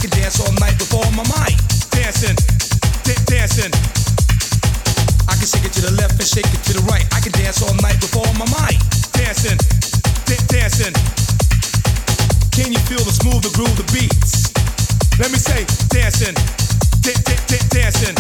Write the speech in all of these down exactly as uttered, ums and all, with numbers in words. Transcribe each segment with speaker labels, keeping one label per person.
Speaker 1: can dance all night with all my might. Dancing, da- dancing. I can shake it to the left and shake it to the right. I can dance all night with all my might. Dancing, da- dancing. Can you feel the smooth, the groove, the beats? Let me say, dancing, da- da- da- dancing.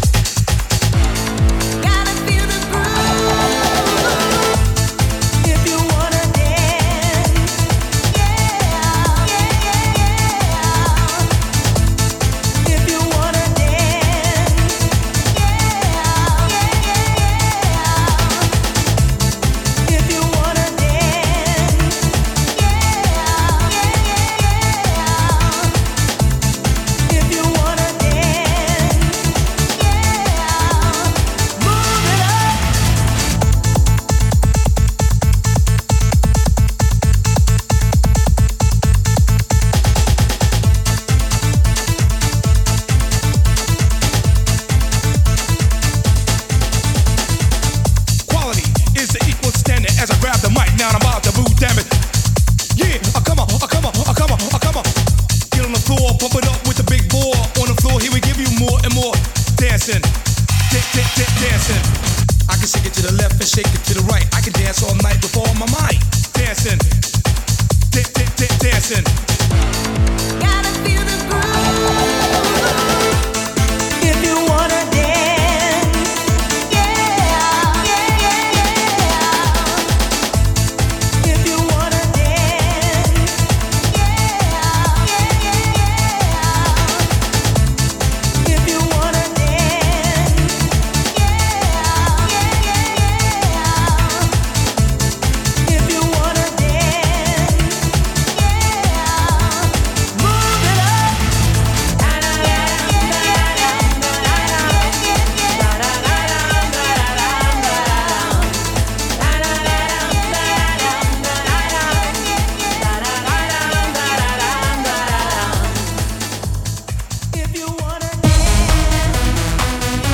Speaker 2: Gotta feel the groove. If you wanna dance, yeah, yeah, yeah. If you wanna dance, yeah, yeah, yeah. If you wanna dance, yeah, yeah, yeah. If you wanna dance, yeah, move it up.
Speaker 1: Quality is the equal standard as I grab the mic. Now I'm about to move, damn it. Yeah, oh, come on, oh, come on, oh, come on, oh, come on. Get on the floor, pump it up with the big boy. On the floor, here we give you more and more. Dancing, da- da- da- dancing. I can shake it to the left and shake it to the right. I can dance all night with all my might. Dancing, da- da- da- dancing.
Speaker 2: Gotta feel the groove. If you wanna dance, yeah, yeah, yeah. If you wanna dance, yeah, yeah, yeah. If you wanna dance, yeah, yeah, yeah. If you wanna dance, yeah, move it up. If you wanna dance.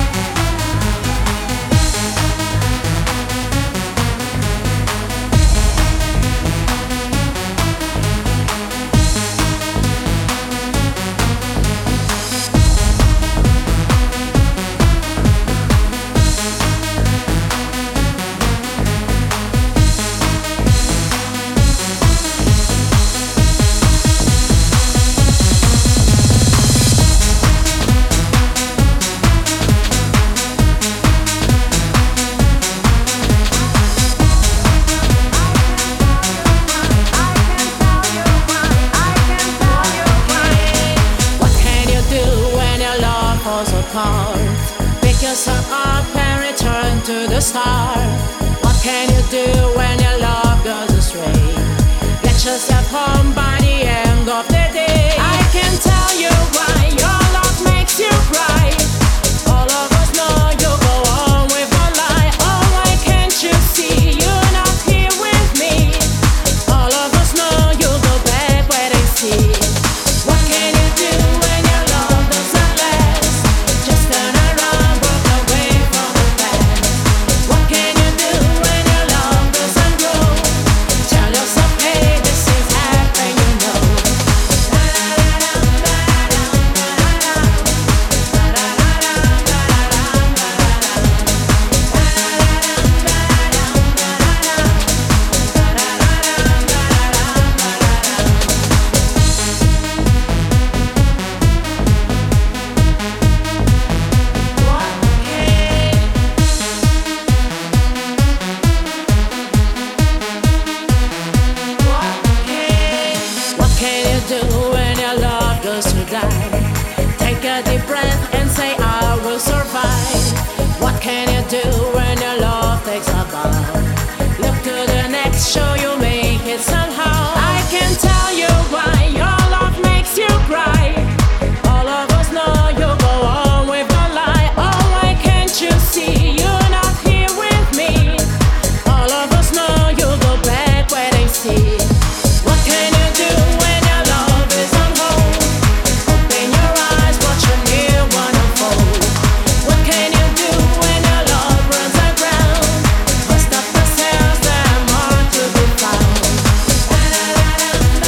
Speaker 3: What can you do when your love falls apart? Pick yourself up and return to the start. What can you do when your love goes astray? Get yourself home by the end of the day. I can tell you why your love makes you cry. All of us know you go on with a lie. Oh, why can't you see you're not here with me? All of us know you go back where they see. What can you do when your love doesn't last? Just turn around, walk away from the past. What can you do when your love doesn't grow? Tell yourself, hey, this is happening, you know. What can you do when your love goes to die? Take a deep breath and say, I will survive. What can you do when your love takes a bow? Look to the next show, you make it somehow. I can tell you why your love makes you cry. All of us know you go on with a lie. Oh, why can't you see you're not here with me? All of us know you go back where they see. What can you do when your love is on hold? Open your eyes, watch a new one unfold. What can you do when your love runs aground? Bust up the sails, there are more to be found.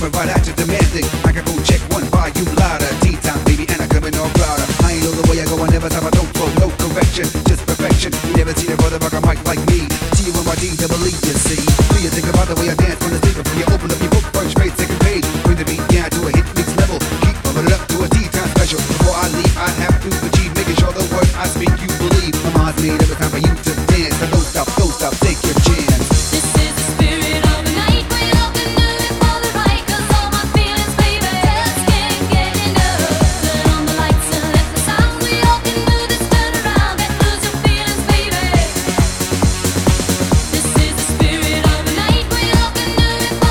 Speaker 4: coming right at you demanding. Microphone check one volume louder. Tea time, baby, and I'm coming all louder. I ain't know the way I go, I never stop, I don't throw no correction, just perfection. You never seen a brother rock a mic like me. T U N Y D, double E, you see. Do you think about the way I dance on the speaker? You open up your book, first grade, second page. Bring the beat down to a hit mix level. Keep bumping it up to a tea time special. Before I leave, I have to achieve, making sure the words I speak you believe. My mind's made every time for you to dance. So don't stop, don't stop, take your chance.
Speaker 2: This is the spirit of the night. We love to do it for the right. 'Cause all my feelings, baby, just can't get enough. Turn on the lights and let the sound. We all can do this. Turn around and lose your feelings, baby. This is the spirit of the night. We love to do it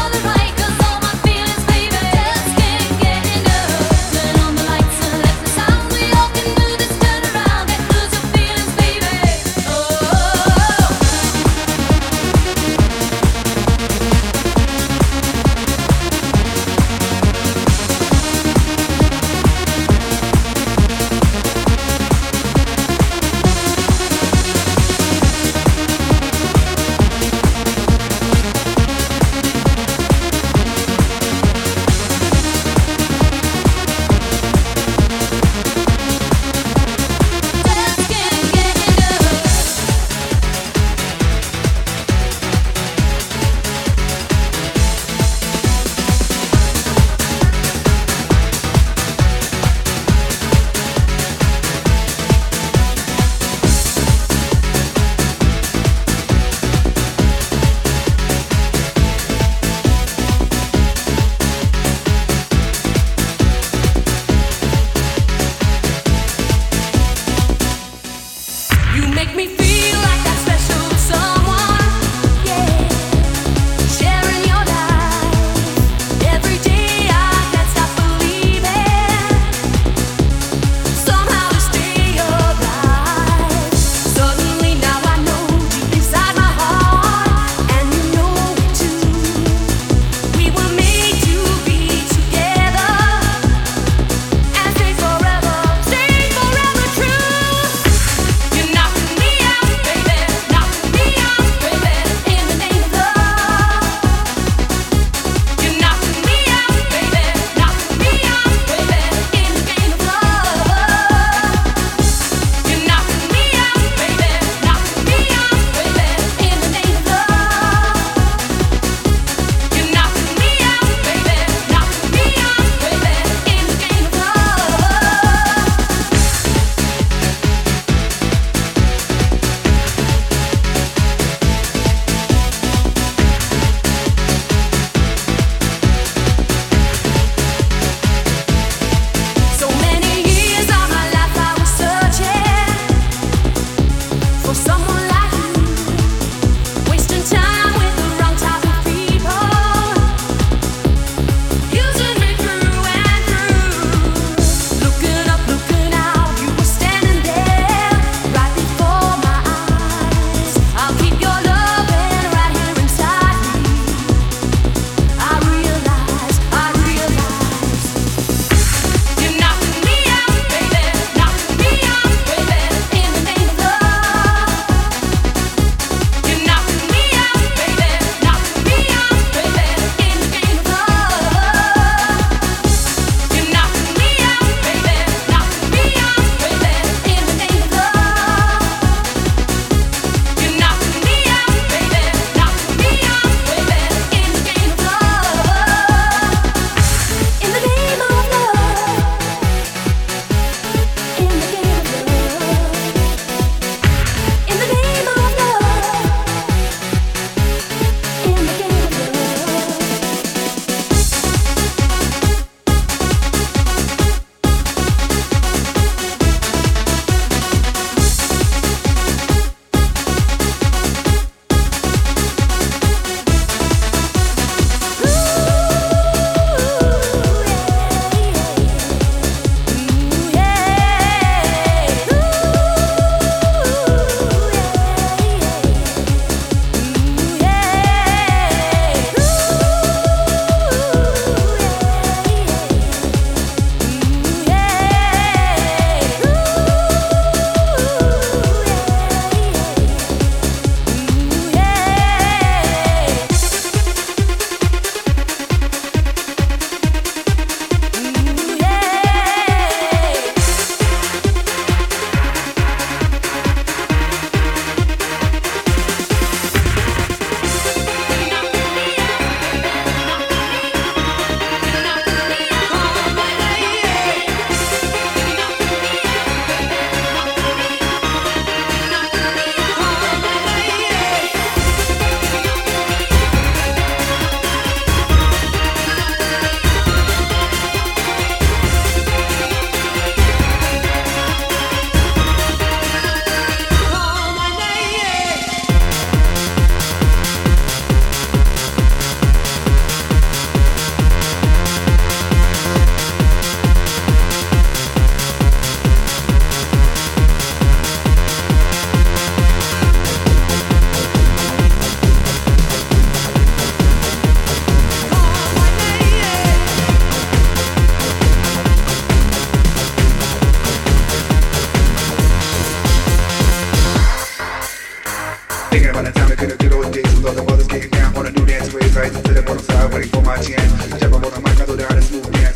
Speaker 4: to the bottom side, ready for my jam. Jab up on the mic, I do the hottest movement.